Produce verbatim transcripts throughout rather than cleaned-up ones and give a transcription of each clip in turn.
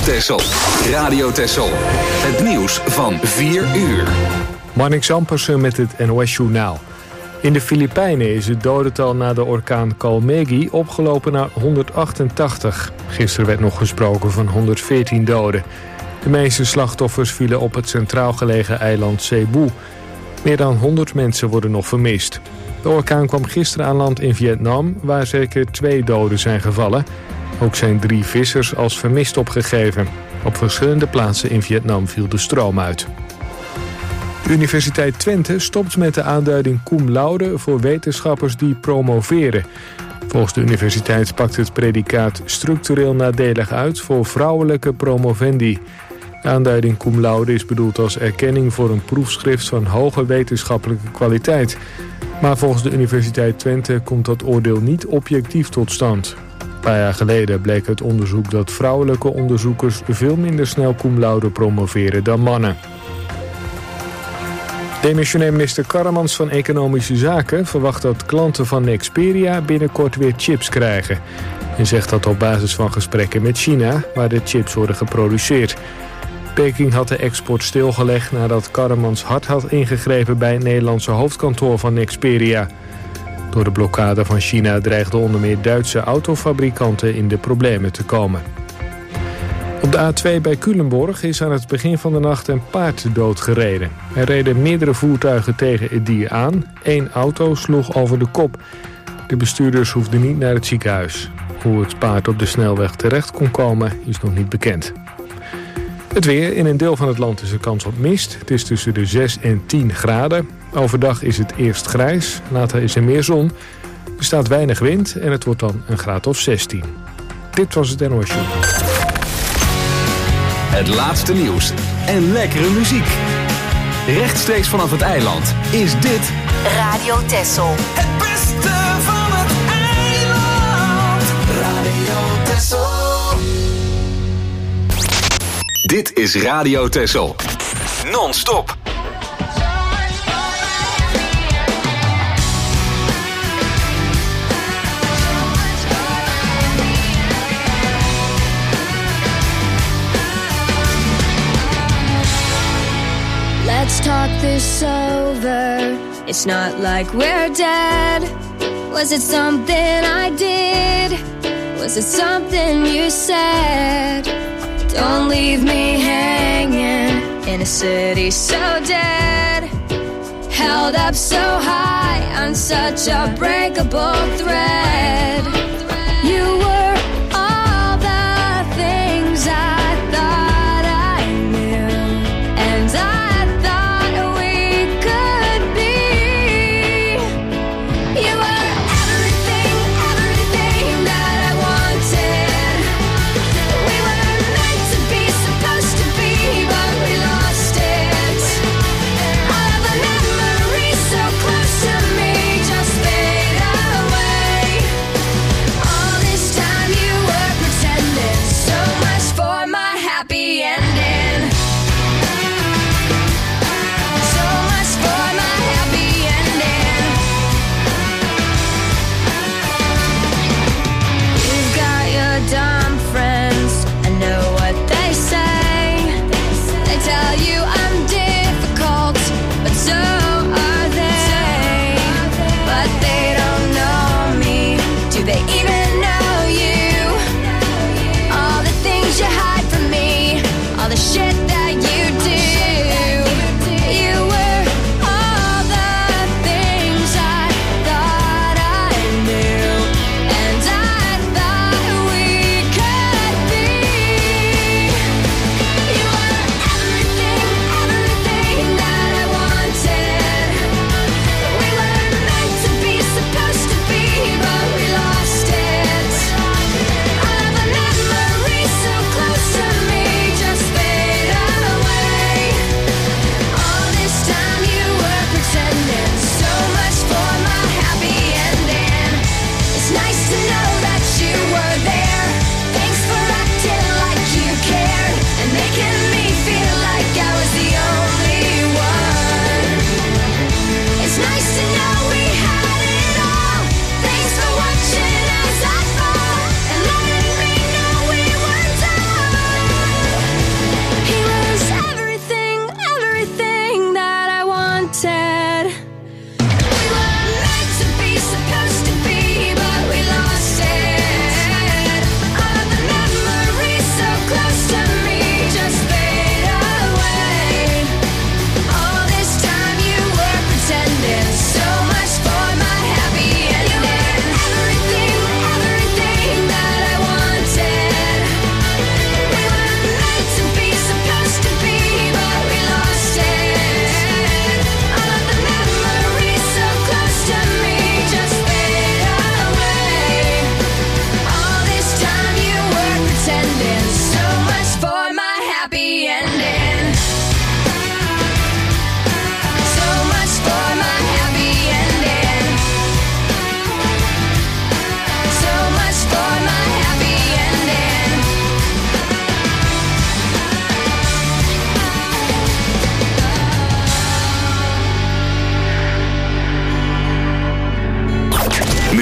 Texel. Radio Texel. Het nieuws van vier uur. Marnix Ampersen met het N O S-journaal. In de Filipijnen is het dodental na de orkaan Kalmegi opgelopen naar honderdachtentachtig. Gisteren werd nog gesproken van honderdveertien doden. De meeste slachtoffers vielen op het centraal gelegen eiland Cebu. Meer dan honderd mensen worden nog vermist. De orkaan kwam gisteren aan land in Vietnam, waar zeker twee doden zijn gevallen. Ook zijn drie vissers als vermist opgegeven. Op verschillende plaatsen in Vietnam viel de stroom uit. De Universiteit Twente stopt met de aanduiding cum laude voor wetenschappers die promoveren. Volgens de universiteit pakt het predicaat structureel nadelig uit voor vrouwelijke promovendi. De aanduiding cum laude is bedoeld als erkenning voor een proefschrift van hoge wetenschappelijke kwaliteit. Maar volgens de Universiteit Twente komt dat oordeel niet objectief tot stand. Een paar jaar geleden bleek uit onderzoek dat vrouwelijke onderzoekers veel minder snel cum laude promoveren dan mannen. Demissionair minister Karremans van Economische Zaken verwacht dat klanten van Nexperia binnenkort weer chips krijgen. En zegt dat op basis van gesprekken met China, waar de chips worden geproduceerd. Peking had de export stilgelegd nadat Karremans hard had ingegrepen bij het Nederlandse hoofdkantoor van Nexperia. Door de blokkade van China dreigden onder meer Duitse autofabrikanten in de problemen te komen. Op de A twee bij Culemborg is aan het begin van de nacht een paard doodgereden. Er reden meerdere voertuigen tegen het dier aan. Eén auto sloeg over de kop. De bestuurders hoefden niet naar het ziekenhuis. Hoe het paard op de snelweg terecht kon komen is nog niet bekend. Het weer. In een deel van het land is er kans op mist. Het is tussen de zes en tien graden. Overdag is het eerst grijs. Later is er meer zon. Er staat weinig wind en het wordt dan een graad of zestien. Dit was het N O S Journaal. Het laatste nieuws en lekkere muziek. Rechtstreeks vanaf het eiland is dit Radio Texel. Het beste van het eiland. Radio Texel. Dit is Radio Texel. Non-stop. Let's talk this over. It's not like we're dead. Was it something I did? Was it something you said? Don't leave me hanging in a city so dead. Held up so high on such a breakable thread. You were all the things I thought I knew, and I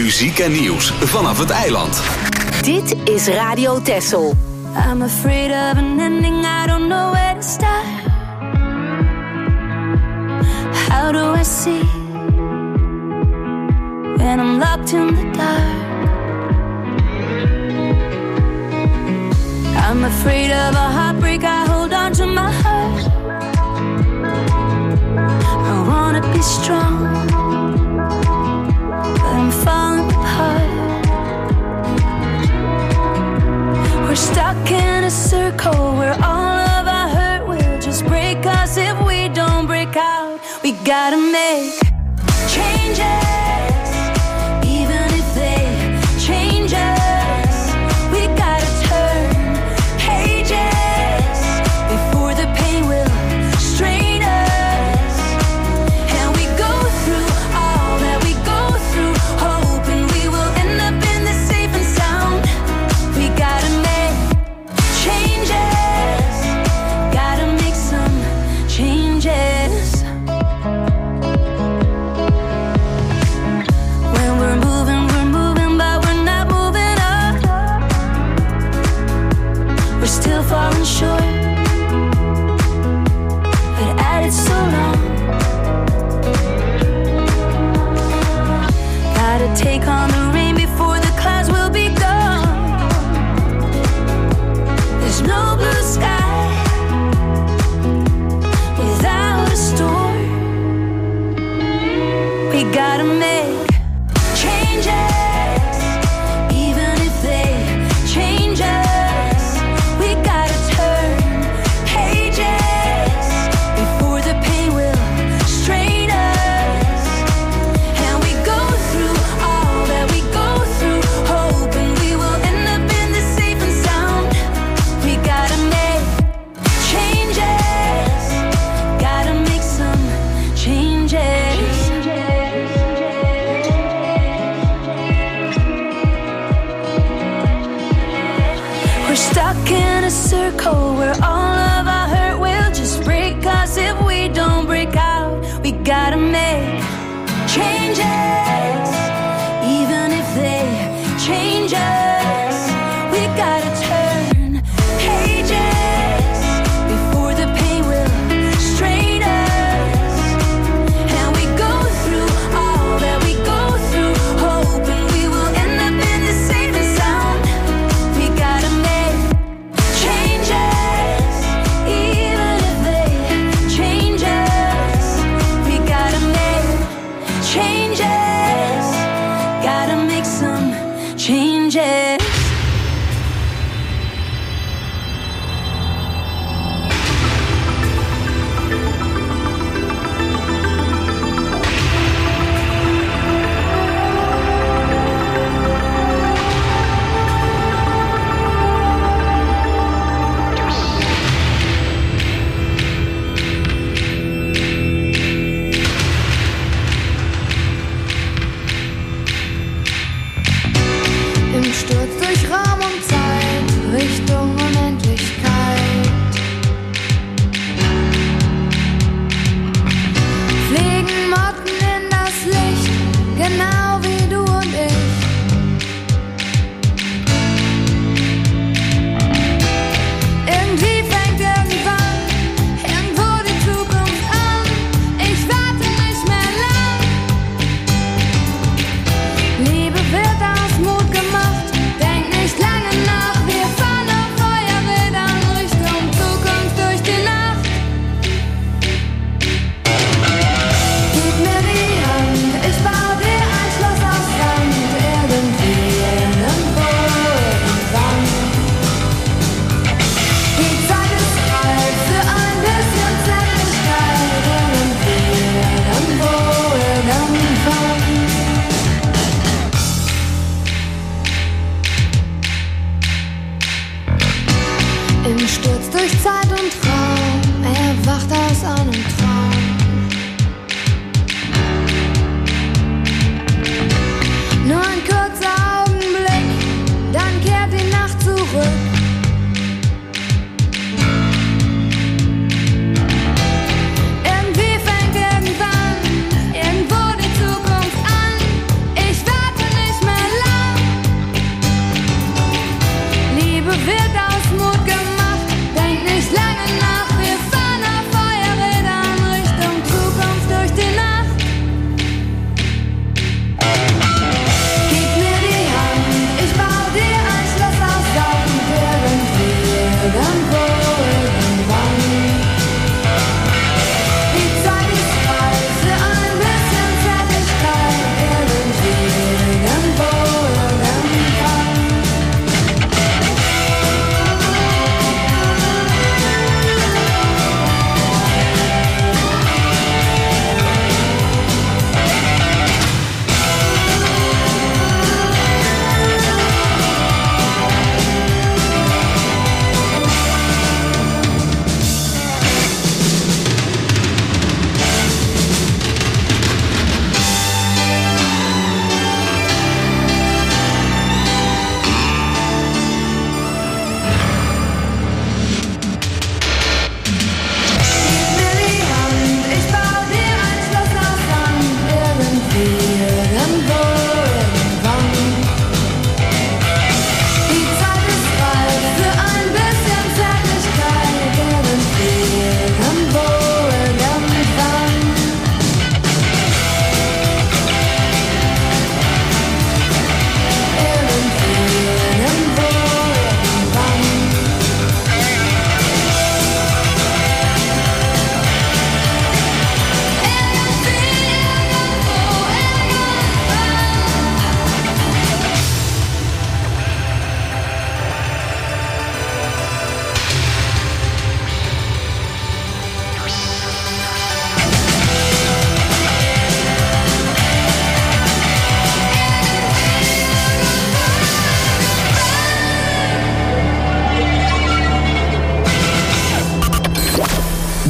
muziek en nieuws vanaf het eiland. Dit is Radio Texel. I'm afraid of an ending, I don't know where to start. How do I see when I'm locked in the dark? I'm afraid of a heartbreak, I hold on to my heart. I wanna be strong, but I'm falling apart. We're stuck in a circle where all of our hurt will just break us if we don't break out. We gotta make changes, even if they change us. We gotta turn pages before the pain will strain us. And we go through all that we go through, hoping we will end up in the safe and sound. We gotta make changes, gotta make some changes. When we're moving, we're moving, but we're not moving up. We're still falling short, but at it so long. Gotta take on the rain before the clouds will be gone. There's no blue sky without a storm. We gotta make changes, even if they change us. We gotta turn pages before the pain will strain us. And we go through all that we go through, hoping we will end up in the safe and sound. We gotta make changes, gotta make some changes. We're stuck in a circle where all of our hurt will just break us if we don't break out. We gotta make changes, even if they change us. We gotta turn pages before the pain will strain us. And we go through all that we go through, hoping we will end up in the safe and sound. We gotta make changes, even if they change us. We gotta make changes.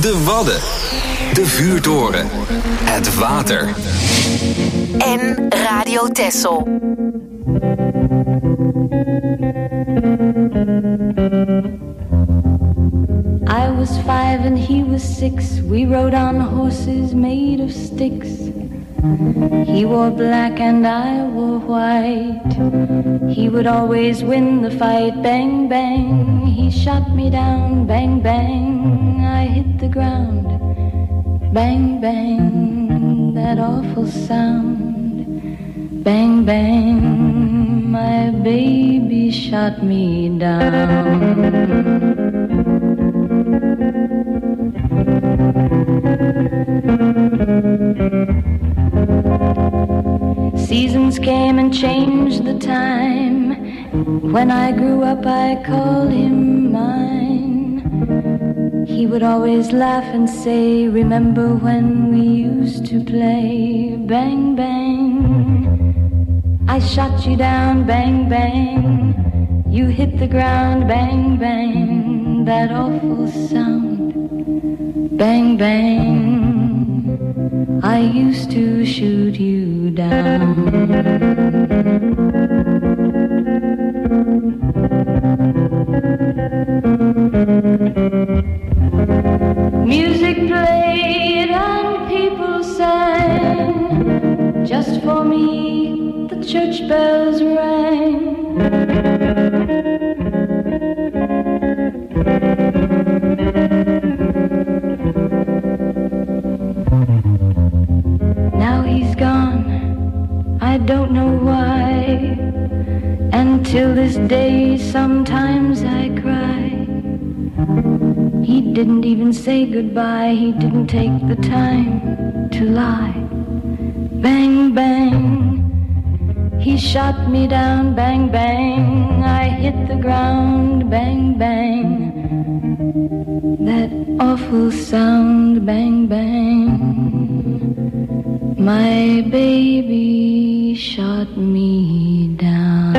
de Wadden, de vuurtoren, het water. En Radio Texel. I was five and he was six. We rode on horses made of sticks. He wore black and I wore white. He would always win the fight. Bang, bang, he shot me down. Bang, bang, I hit the ground. Bang, bang, that awful sound. Bang, bang, my baby shot me down. Seasons came and changed the time. When I grew up I called him mine. He would always laugh and say, remember when we used to play? Bang, bang, I shot you down. Bang, bang, you hit the ground. Bang, bang, that awful sound. Bang, bang, I used to shoot you down. Music played and people sang. Just for me the church bells rang. Now he's gone, I don't know why. And till this day sometimes I cry. He didn't even say goodbye. He didn't take the time to lie. Bang, bang, he shot me down. Bang, bang, I hit the ground. Bang, bang, that awful sound. Bang, bang, my baby shot me down.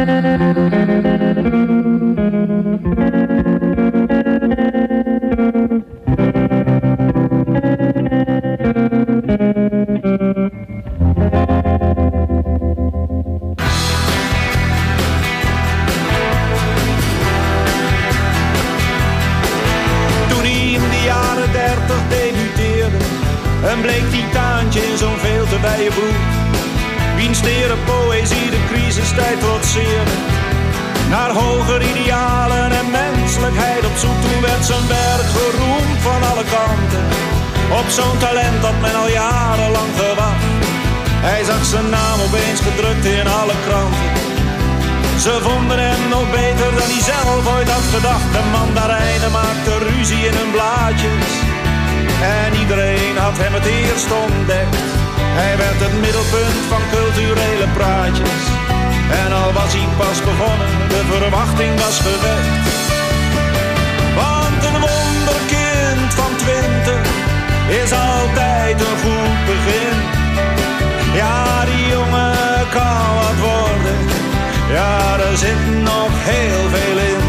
Toen hij in de jaren dertig debuteerde, een bleek titaantje in zo'n veel te wijde broek. Wiens tere poëzie de crisistijd trotseerde. Naar hoger idealen en menselijkheid op zoek. Toen werd zijn werk geroemd van alle kanten. Op zo'n talent dat men al jarenlang gewacht. Hij zag zijn naam opeens gedrukt in alle kranten. Ze vonden hem nog beter dan hij zelf ooit had gedacht. De mandarijnen maakten ruzie in hun blaadjes. En iedereen had hem het eerst ontdekt. Hij werd het middelpunt van culturele praatjes. En al was hij pas begonnen, de verwachting was gewekt. Want een wonderkind van twintig is altijd een goed begin. Ja, die jongen kan wat worden. Ja, er zit nog heel veel in.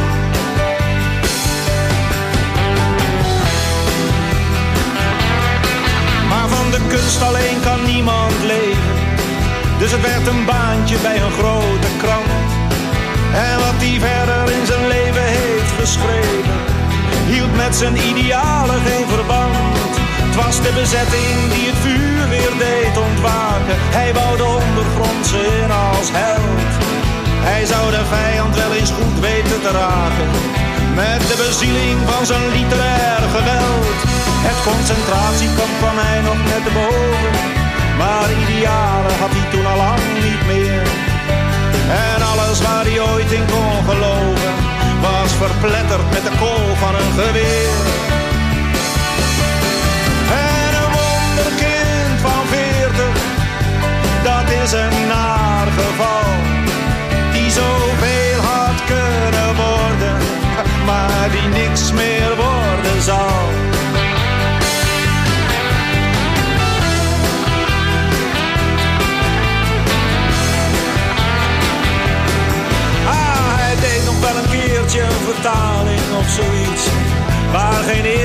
Maar van de kunst alleen kan niemand leven. Dus het werd een baantje bij een grote krant. En wat hij verder in zijn leven heeft geschreven, hield met zijn idealen geen verband. Het was de bezetting die het vuur weer deed ontwaken. Hij wou de ondergrondse in als held. Hij zou de vijand wel eens goed weten te raken. Met de bezieling van zijn literair geweld. Het concentratiekamp kwam hij nog net te boven. Maar idealen had hij toen al lang niet meer. En alles waar hij ooit in kon geloven, was verpletterd met de kool van een geweer. En een wonderkind van veertig, dat is een naar geval. Die zoveel had kunnen worden, maar die niks meer worden zal. Een vertaling of zoiets, waar geen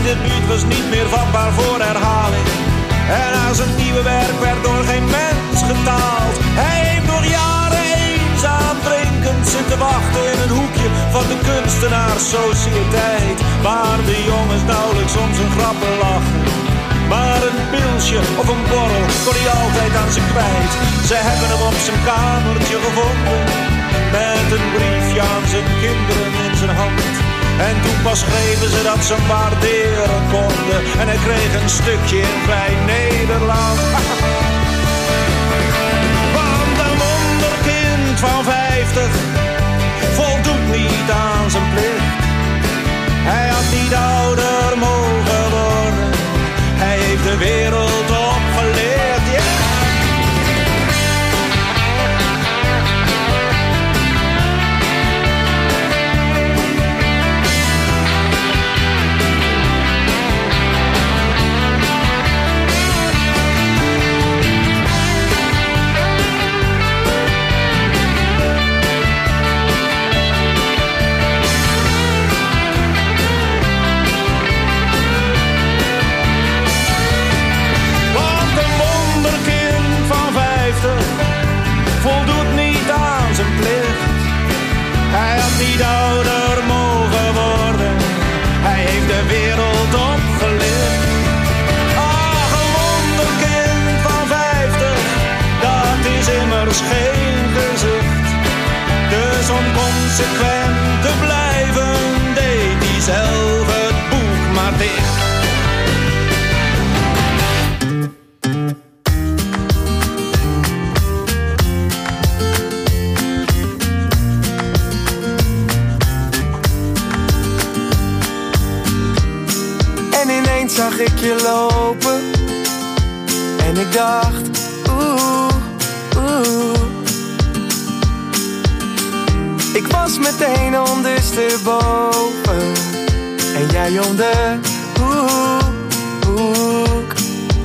zijn debuut was niet meer vatbaar voor herhaling. En aan zijn nieuwe werk werd door geen mens getaald. Hij heeft nog jaren eenzaam drinkend zitten wachten in een hoekje van de kunstenaarssociëteit, waar de jongens nauwelijks om zijn grappen lachen. Maar een pilsje of een borrel kon hij altijd aan ze kwijt. Ze hebben hem op zijn kamertje gevonden, met een briefje aan zijn kinderen in zijn hand. En toen pas schreven ze dat ze hem waarderen konden. En hij kreeg een stukje in Vrij Nederland. Want een wonderkind van vijftig voldoet niet aan zijn plicht. Hij had niet ouder mogen worden. Hij heeft de wereld opgeleerd, ja. Yeah. Voldoet niet aan zijn plicht. Hij had niet ouder mogen worden. Hij heeft de wereld opgelicht. Ach, een wonderkind van vijftig, dat is immers geen gezicht. Dus om consequent te blijven, deed hij zelf het boek maar dicht. Zag ik je lopen en ik dacht, oeh, oeh. Ik was meteen ondersteboven en jij om de hoek.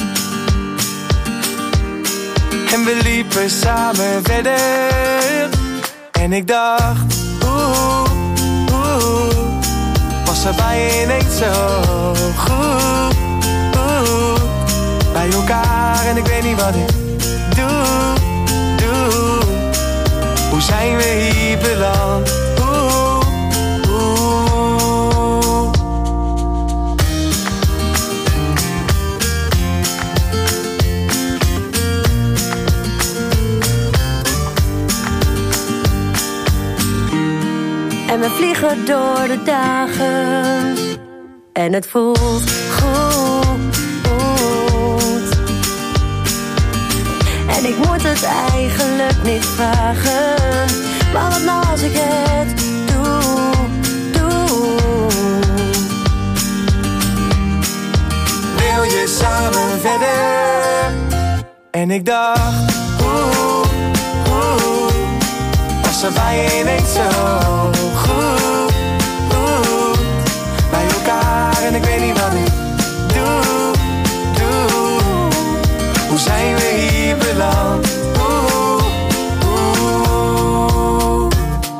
En we liepen samen verder en ik dacht, oeh, oeh. Was er bij je ineens zo goed, goed bij elkaar en ik weet niet wat ik doe, doe. Hoe zijn we hier beland? Oeh, oeh. En we vliegen door de dagen en het voelt goed, goed. En ik moet het eigenlijk niet vragen, maar wat nou als ik het doe, doe. Wil je samen verder? En ik dacht, oeh, oeh. Was er bij je ineens zo goed, goed bij elkaar en ik weet niet wat ik doe, doe. Hoe zijn we hier beland? Oeh, oeh.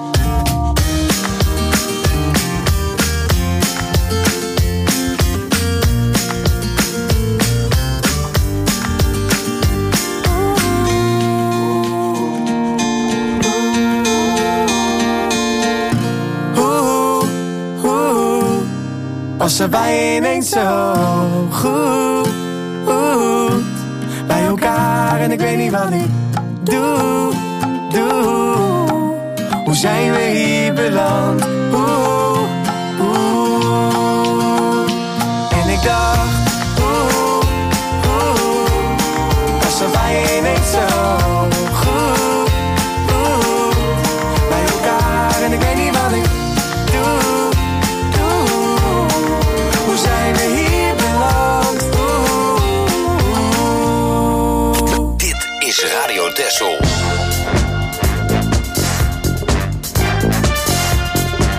Was er bij je ineens zo goed, goed bij elkaar en ik weet niet wat ik doe, doe. Hoe zijn we hier beland? Oeh, oeh. En ik dacht, oeh, oeh. Was er bij je ineens zo goed, goed bij elkaar en ik weet niet wat ik doe. Zijn we hier beland? Oeh. Dit is Radio Texel.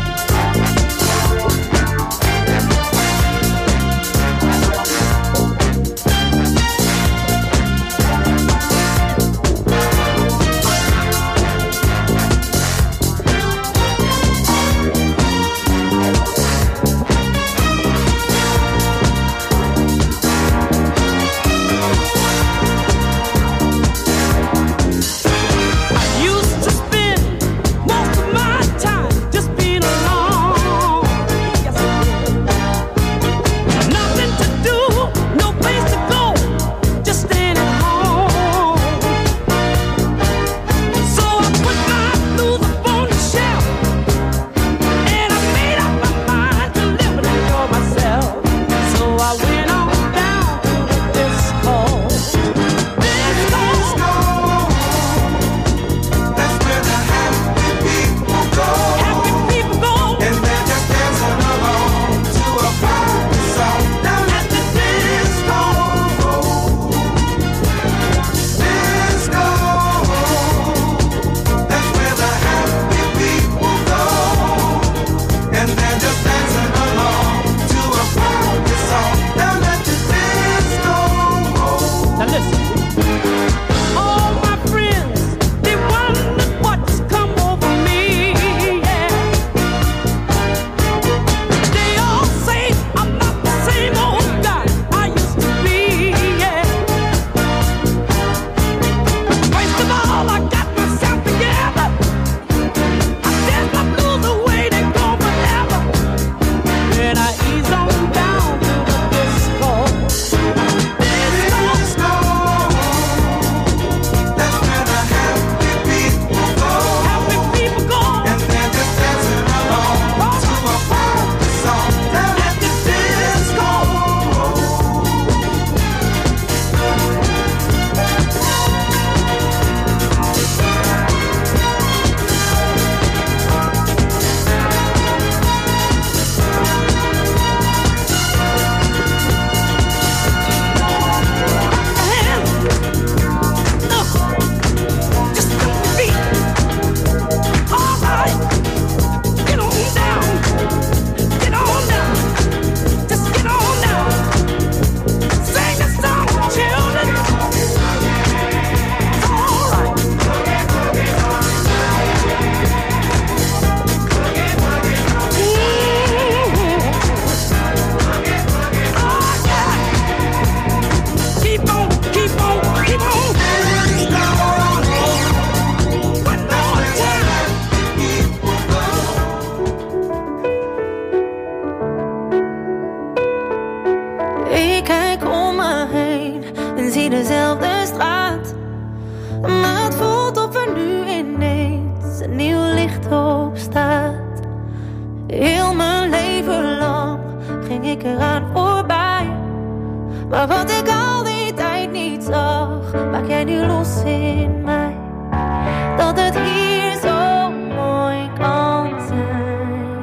niet dezelfde straat. Maar het voelt of er nu ineens een nieuw licht op staat. Heel mijn leven lang ging ik eraan voorbij. Maar wat ik al die tijd niet zag, maak jij nu los in mij. Dat het hier zo mooi kan zijn.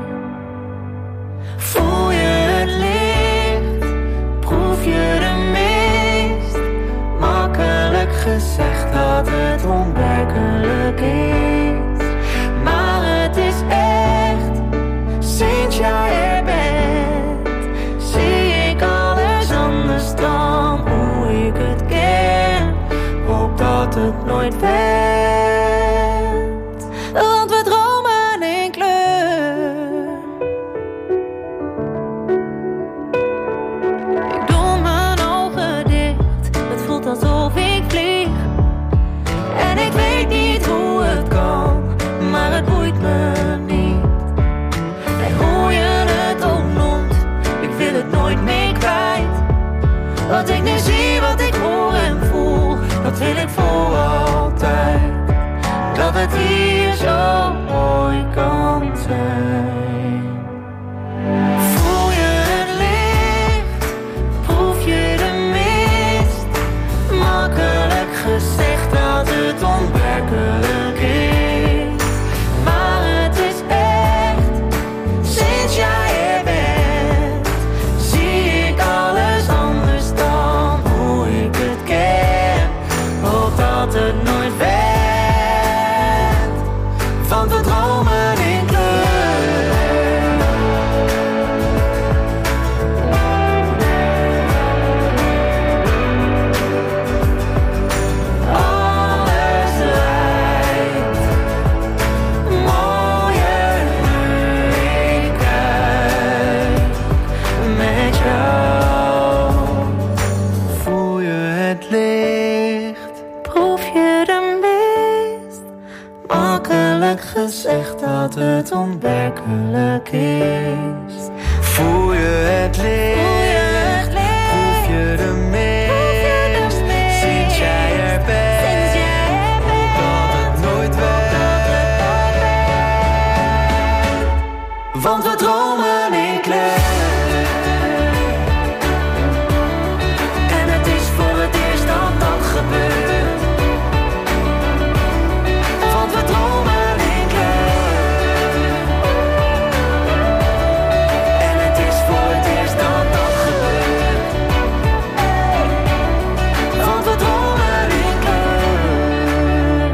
Voel je het licht, proef je de mist. Makkelijk gezegd dat het onwerkelijk is. Maar het is echt, sinds jij er bent, zie ik alles anders dan hoe ik het ken. Hoop dat het nooit werd. Want we dromen in kleur. Ik doe mijn ogen dicht, het voelt alsof ik vlieg. En ik weet niet hoe het kan, maar het boeit me niet. En hoe je het ook noemt, ik wil het nooit meer kwijt. Wat ik nu zie, wat ik hoor en voel, dat wil ik voor altijd. Dat het hier zo mooi kan zijn. Voel je het licht, proef je de mist. Makkelijk gezegd dat het onwerkelijk is. Maar het is echt, sinds jij er bent, zie ik alles anders dan hoe ik het ken. Hoop dat het nooit werd. Want we dromen in kleur. Alles lijkt mooier nu ik kijk met jou. Voel je het licht, proef je de mist. Makkelijk gezegd dat het onwerkelijk is. Voel je het licht, proef je de mist. Sinds jij er bent, hoop dat het nooit werd. Want we dromen in kleur. En het is voor het eerst dat dat gebeurt. Want we dromen in kleur. En het is voor het eerst dat dat gebeurt. Want we dromen in kleur.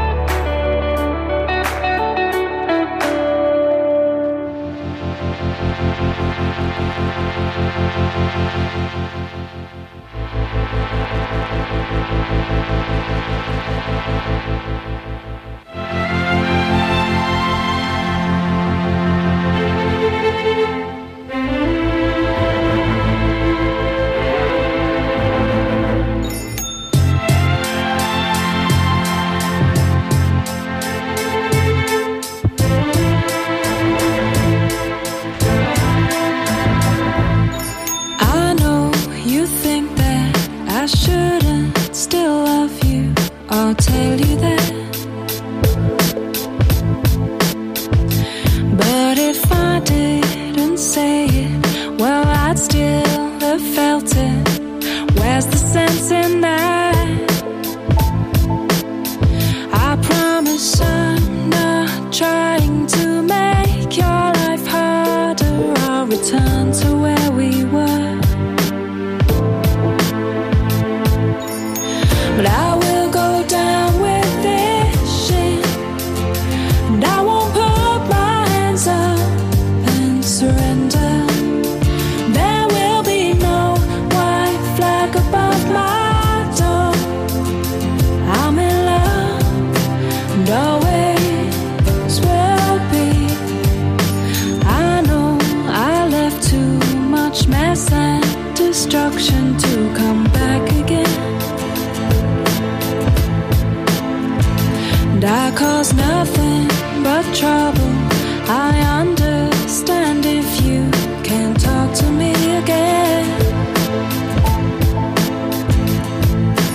I know you think that I shouldn't still love you. I'll tell you that. But if I didn't say it, well, I'd still have felt it. Where's the sense in that? I promise I'm not trying to make your life harder. I'll return to where we were. But I will go down with this shit, and I won't put my hands up and surrender. There will be no white flag above my door. I'm in love and always will be. I know I left too much mess and destruction to come back again. And I cause nothing but trouble. I understand if you can't talk to me again.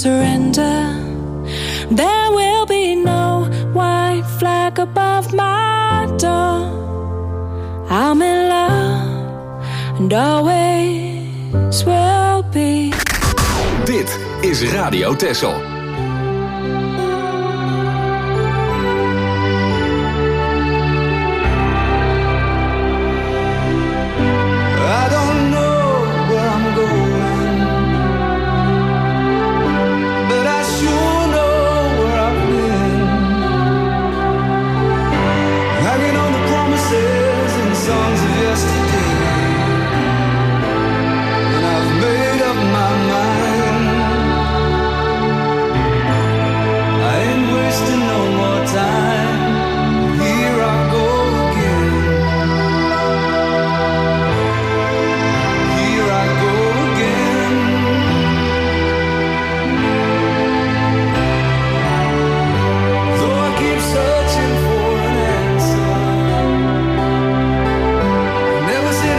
surrender. There will be no white flag above my door. I'm in love and always will be. Dit is Radio Texel. I don't know where I'm going, but I sure know where I've been. Hanging on the promises and songs of yesterday, and I've made up my mind. I ain't wasting no more time. Here I go again. Here I go again. Though I keep searching for an answer, I never seem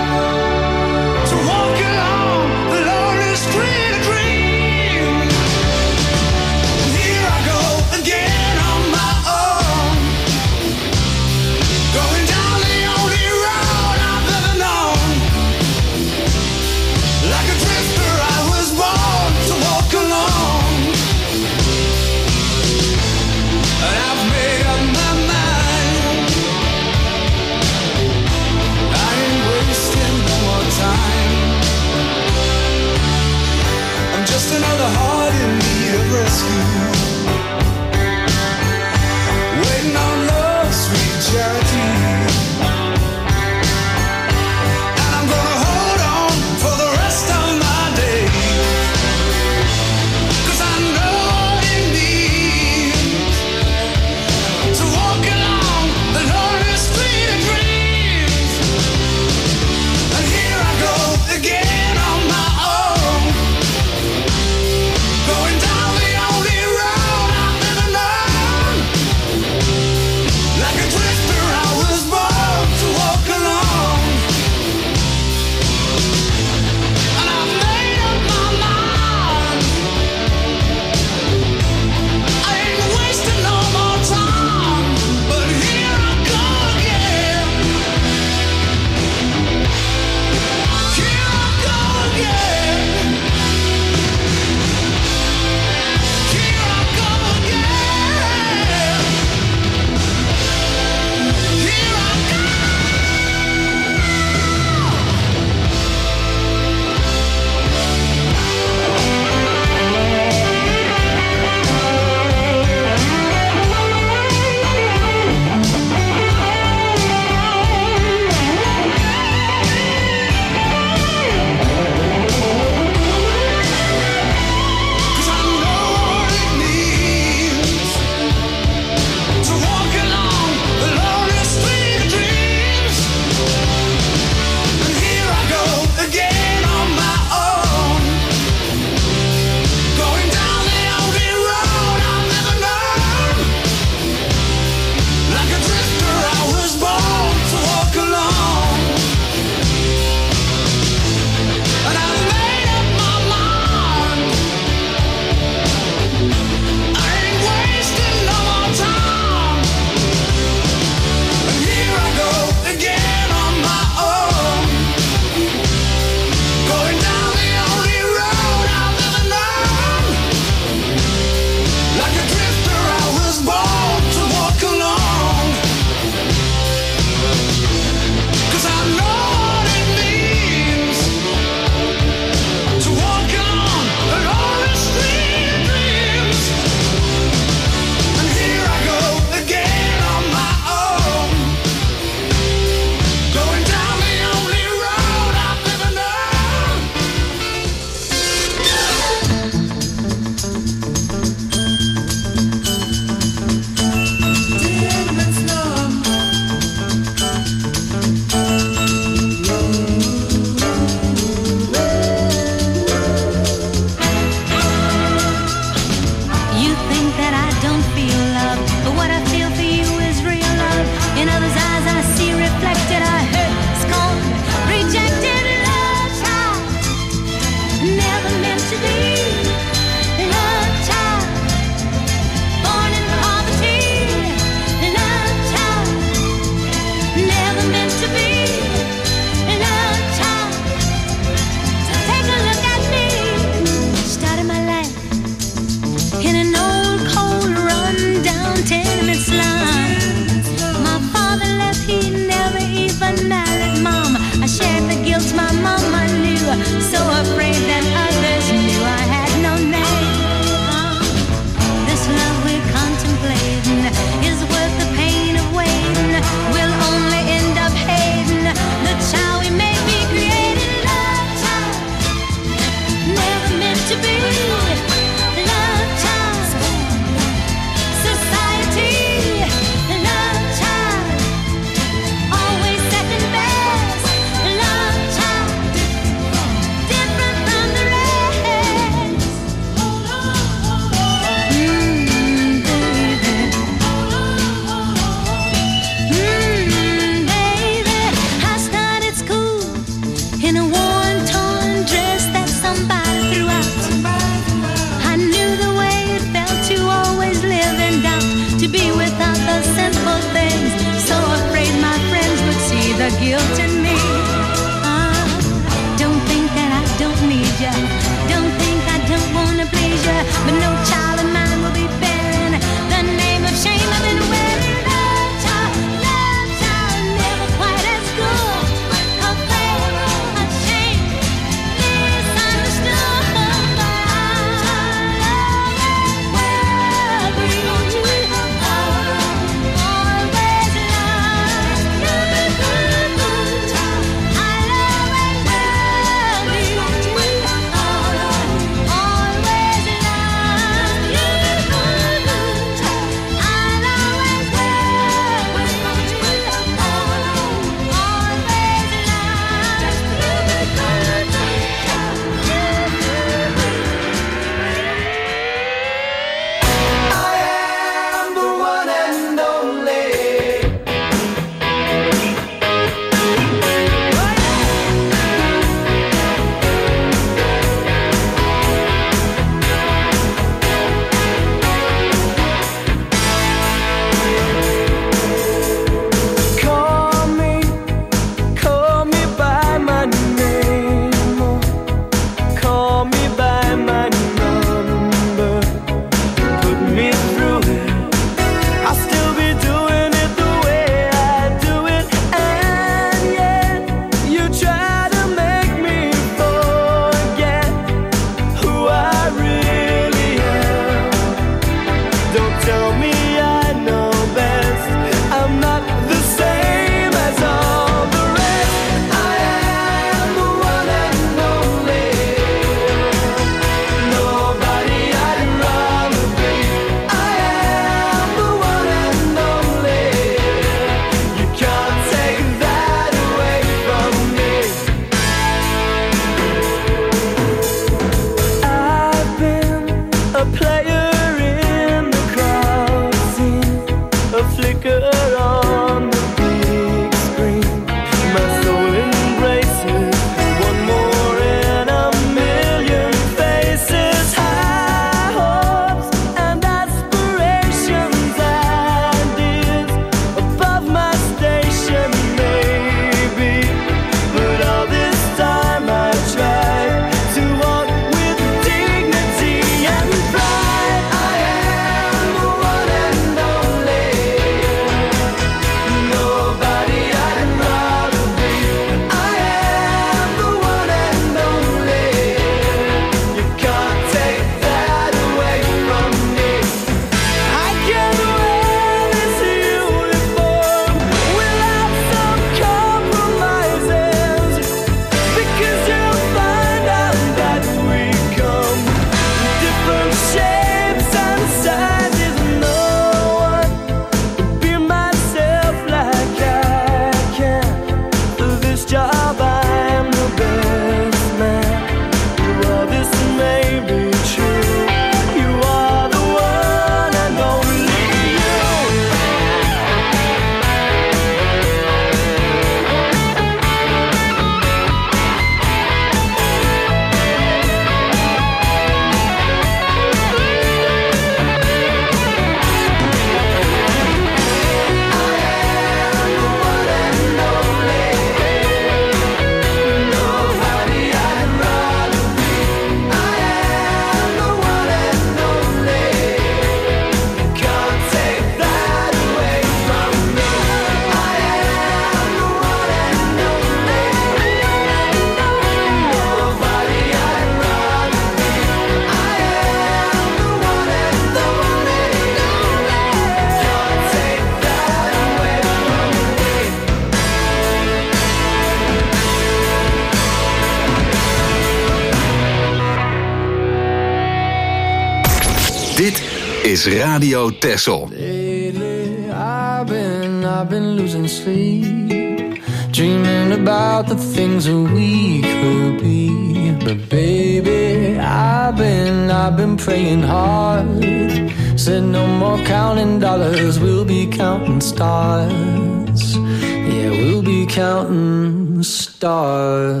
Dit is Radio Texel. Lately I've been, I've been losing sleep, dreaming about the things that we could be. But baby, I've been, I've been praying hard. Said no more counting dollars, we'll be counting stars. Yeah, we'll be counting stars.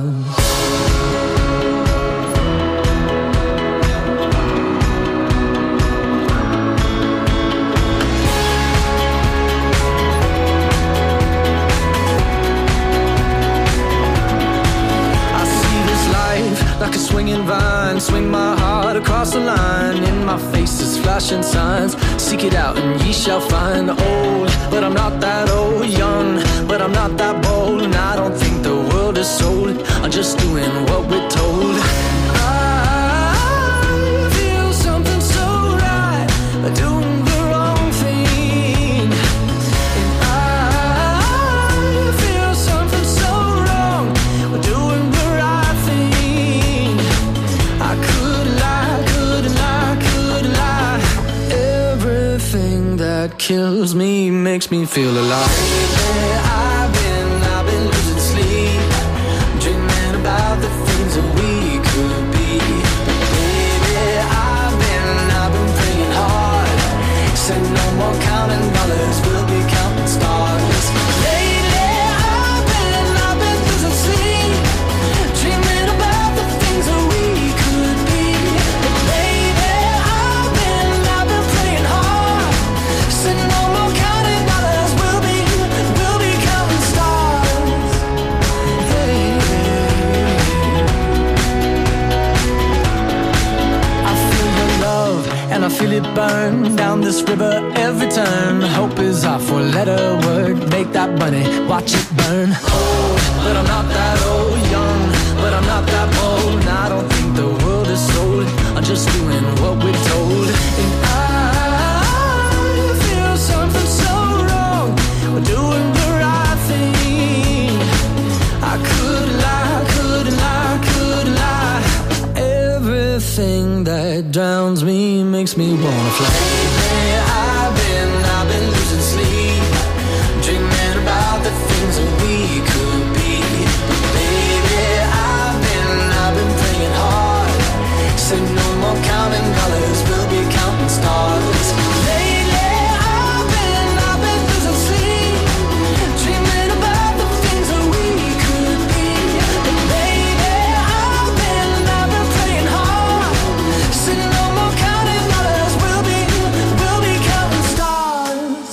Like a swinging vine, swing my heart across the line. In my face is flashing signs. Seek it out and ye shall find. Old, but I'm not that old. Young, but I'm not that bold. And I don't think the world is sold. I'm just doing what we're told. I feel something so right, doing the wrong thing. And I feel something so wrong, doing the right thing. I could lie, could lie, could lie. Everything that kills me makes me feel alive. I've been, I've been losing sleep, dreaming about the things that we could be. Baby, I've been, I've been praying hard. Said no more counting dollars, we'll be counting stars. Lately, I've been, I've been losing sleep, dreaming about the things that we could be. Baby, I've been, I've been praying hard. Said no more counting dollars, we'll be, we'll be counting stars. Hey. I feel your love and I feel it burn down this river every turn. Hope is our four-letter word. Make that money, watch it burn. Old, but I'm not that old. Young, but I'm not that bold. And I don't think the world is sold. I'm just doing what we're told. And I feel something so wrong. We're doing the right thing. I could lie, could lie, could lie. Everything that drowns me makes me wanna fly. Hey, I've been, I've been losing sleep, dreaming about the things that we could be. But baby, I've been, I've been praying hard. Said no more counting dollars, we'll be counting stars. Lately, I've been, I've been losing sleep, dreaming about the things that we could be. But baby, I've been, I've been praying hard. Said no more counting dollars, we'll be, we'll be counting stars.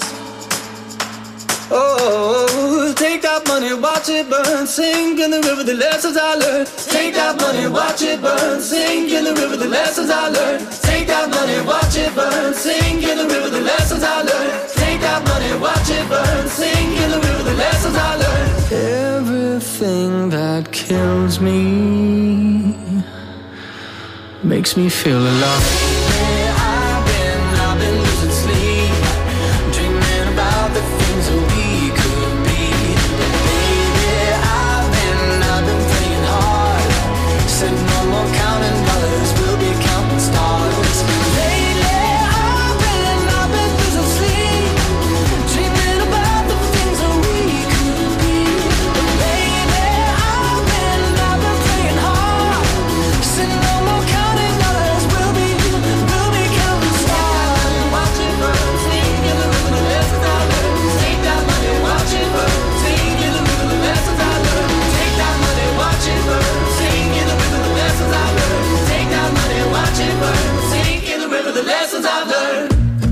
Oh, take that money, watch it burn, sink in the river the lessons I learned. Take that money, watch it burn, sink in the river the lessons I learned. Take that money, watch it burn, sink in the river the lessons I learned. Take that money, watch it burn, sink in the river the lessons I learned. Everything that kills me makes me feel alive. Hey, I've been, I've been losing sleep, dreaming about the things that we could be. Baby, I've been, I've been praying hard. Said no more counting dollars, we'll be counting stars. Lately, I've been, I've been losing sleep, dreaming about the things that we could be. Baby, I've been, I've been praying hard. Said no more counting dollars, we'll be, we'll be counting stars. Watch it burn, sing in the river the lessons I learned. Take that money, watch it burn, sing in the river the lessons I learned. Take that money, watch it burn, sing in the river the lessons I learned. Take that money, watch it burn, sing in the river the lessons I've learned.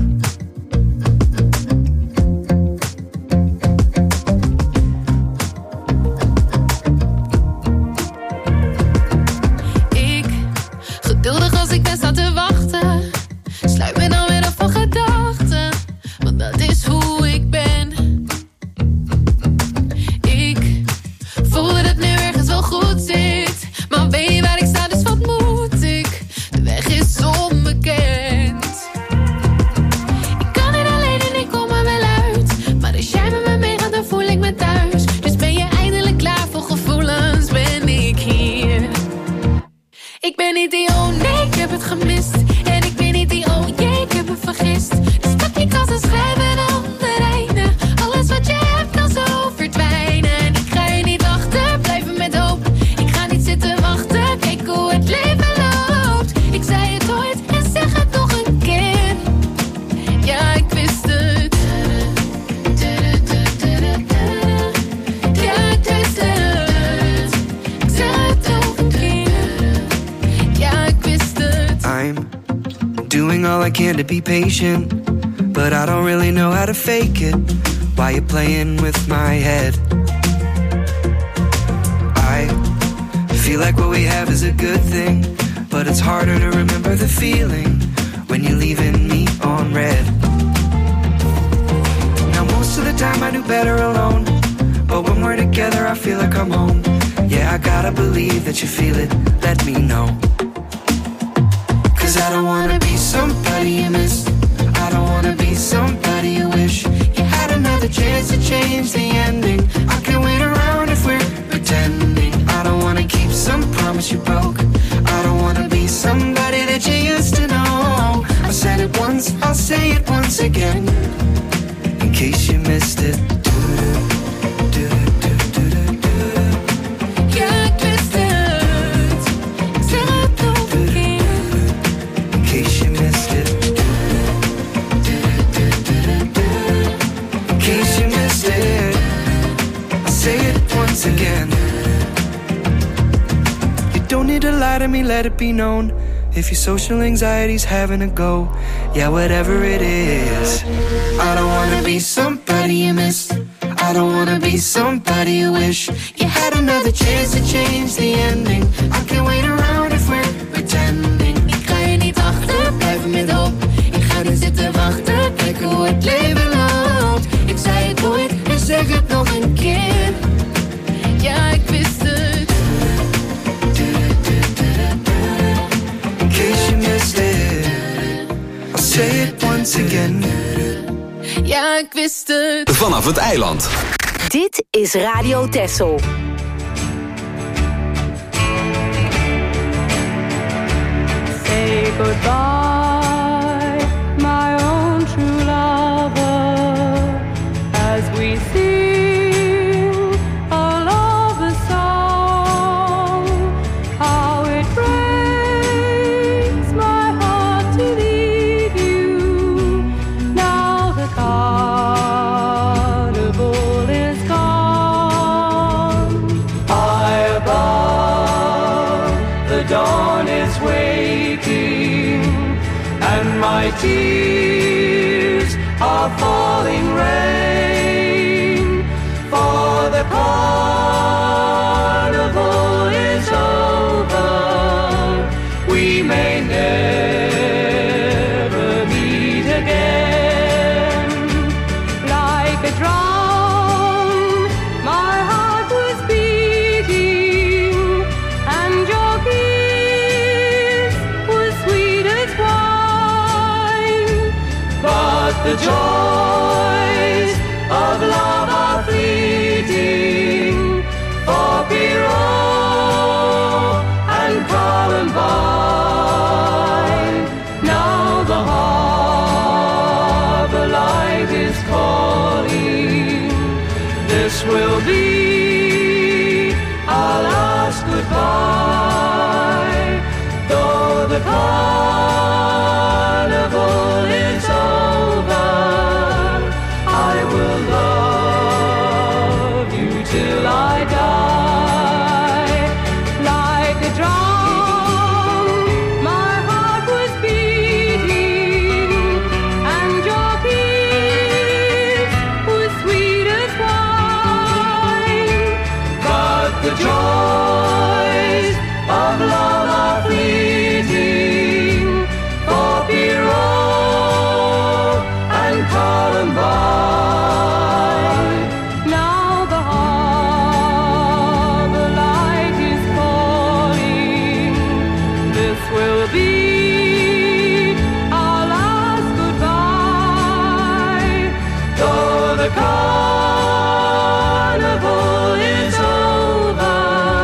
Ik, geduldig als ik ben, sta te wachten. Sluit me dan weer af van gedachten, want dat is hoe ik ben. Ik voel dat het nu ergens wel goed zit, maar weet je waar ik sta, dus wat moet ik? De weg is onbekend. Ik kan niet alleen en ik kom er wel uit, maar als jij met me meegaat, dan voel ik me thuis. Dus ben je eindelijk klaar voor gevoelens, ben ik hier. Ik ben niet die oh nee, ik heb het gemist. En ik ben niet die oh jee, ik I can to be patient, but I don't really know how to fake it. Why you playing with my head? I feel like what we have is a good thing, but it's harder to remember the feeling when you're leaving me on red. Now most of the time I do better alone, but when we're together I feel like I'm home. Yeah, I gotta believe that you feel it, let me know. Cause I don't wanna be somebody you miss, I don't wanna be somebody you wish you had another chance to change the ending. I can wait around if we're pretending. I don't wanna keep some promise you broke, I don't wanna be somebody that you used to know. I said it once, I'll say it once again, in case you missed it. Again, you don't need to lie to me, let it be known. If your social anxiety's having a go, yeah, whatever it is. I don't wanna be somebody you miss, I don't wanna be somebody you wish you had another chance to change the ending. I can't wait around if we're pretending. Ik ga je niet achterblijven met hoop, ik ga er zitten wachten, kijken hoe het leven loopt. Ik zei het ooit en zeg het nog een keer. Ja, ik wist het. In case you missed it, I'll say it once again. Ja, ik wist het. Vanaf het eiland. Dit is Radio Texel. Say goodbye, my own true lover, as we sing a love song. How it breaks my heart to leave you. Now the carnival is gone. High above, the dawn is waking, and my tears are falling rain. For the carnival is over, we may never meet again. Like a drum, my heart was beating, and your kiss was sweet as wine. But the joys of love are fleeting, for Pierrot and Columbine. Now the harbor light is calling. This will be our last goodbye. Though the carnival is over, I will love you till I die. Like a drum, my heart was beating, and your kiss was sweet as wine. But the joys of love are fleeting, for Pierrot and Columbine. Now the harbor light is calling. This will be our last goodbye. Though the carnival is over,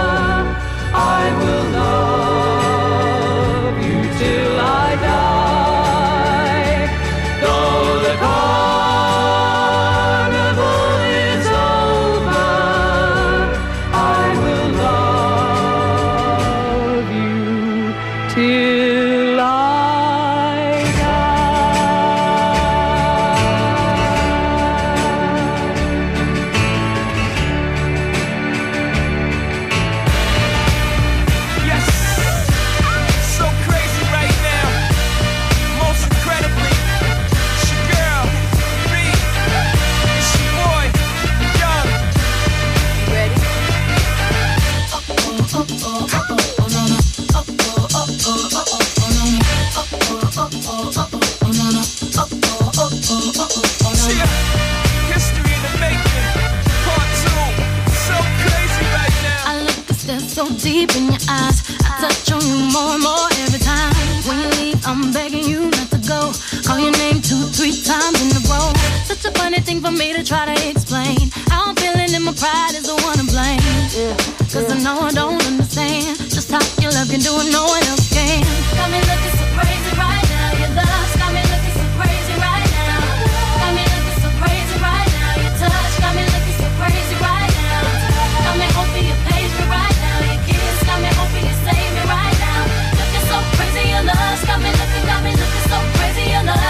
that's so deep in your eyes. I touch on you more and more every time. When you leave, I'm begging you not to go. Call your name two, three times in a row. Such a funny thing for me to try to explain. How I'm feeling and my pride is the one to blame. Yeah. Cause I know I don't understand just how your love can do it, no one else can. Got me looking so crazy right now. Your love's got me looking so crazy right now. Got me looking so crazy right now. Your touch got me looking so crazy right now. Got me hoping you page me right now. Your kiss got me hoping you save me right now. Looking so crazy, your love's got me looking, got me looking so crazy, your love.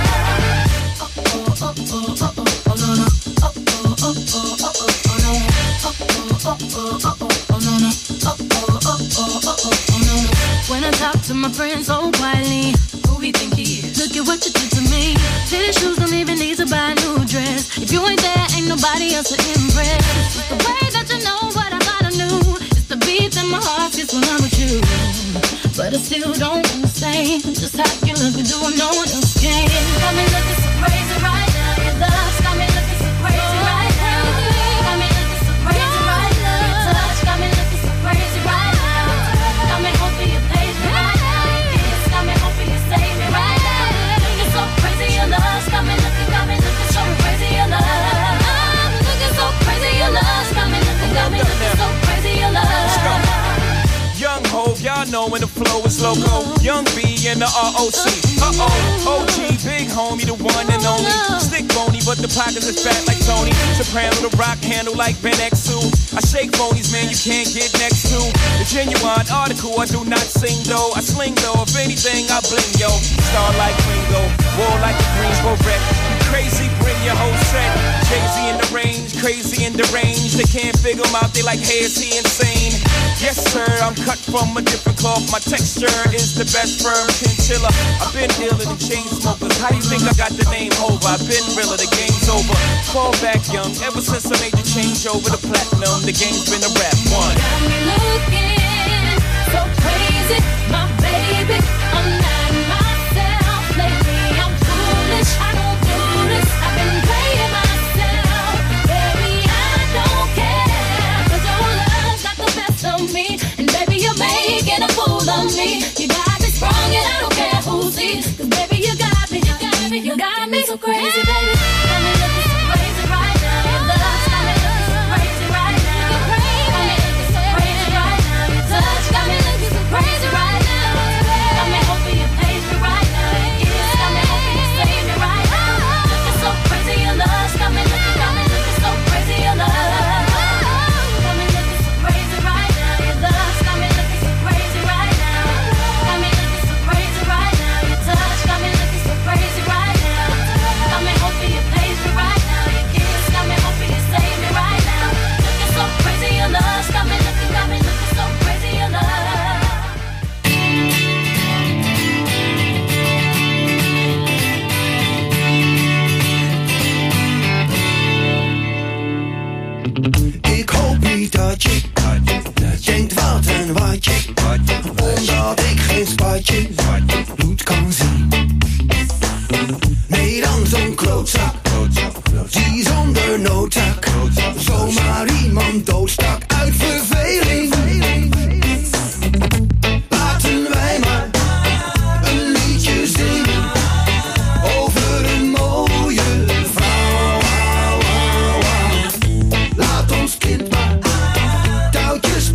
Oh oh oh oh oh oh oh no no. Oh oh oh oh oh oh oh no. Oh oh oh oh oh oh no no. Oh oh oh oh oh oh no no. When I talk to my friends so quietly, who he think he is? Look at what you did to me. Fitted shoes don't even need to buy a new dress. If you ain't there, ain't nobody else to impress. It's the way that you know what I thought I knew. It's the beat that my heart gets when I'm with you. But I still don't understand just how you look and do what no one else can. Got me looking so crazy right now. Your love's got me looking so crazy right now. Got me looking so crazy right now. Your touch got me looking so crazy right now. Got me hoping you page me right now. Your kiss got me hoping you save me right now. Looking so crazy, your love's got me looking, got me looking so crazy, your love. I'm looking so crazy, your love's got me looking, got me looking so crazy, your love. Young Hov, y'all know when the flow is loco. Young B and the R O C. Uh-oh, O G, big homie, the one and only. Stick bony, but the pockets is fat like Tony. Soprano, the rock handle like Ben X two. I shake phonies, man, you can't get next to. The genuine article, I do not sing though. I sling though, if anything, I bling yo. Star like Ringo, war like a Greensboro wreck. Crazy, bring your whole set. Jay-Z in the range, crazy in the range. They can't figure him out, they like, hey, is he insane? Yes, sir, I'm cut from a different cloth. My texture is the best firm chinchilla. I've been dealing in chain smokers. How you think I got the name over? I've been realer, the game's over. Fall back young, ever since I made the change over to platinum, the game's been a rap one. Got me looking so crazy, my baby. I'm not myself lately. I'm foolish, I don't do this. I've been playing myself, baby. I don't care, 'cause your love's got the best of me, and baby you're making a fool of me. You got me sprung and I don't care who sees, 'cause baby you got me, you got me, you got me so crazy, baby. Got me looking so crazy right now. Your love's got me looking so crazy right now. Got me looking so crazy right now. Your touch got me looking so crazy right now. Got me hoping you page me right now. Your kiss got me hoping you save me right now. Looking so crazy, your love's got me looking, got me looking so crazy, your love. Got me looking so crazy right now. Your love's got me looking so crazy right now. Got me looking so crazy right now. Your touch got me looking so crazy right now. Got me hoping you page me right now. Your kiss got me hoping you save me right now. Looking so crazy, your love's got me looking, got me looking so crazy, your love. Ik hoop niet dat je denkt wat en wat je, omdat ik geen spatje bloed kan zien. Nee, dan zo'n klootzak, die zonder noodzaak zomaar iemand doodstaat.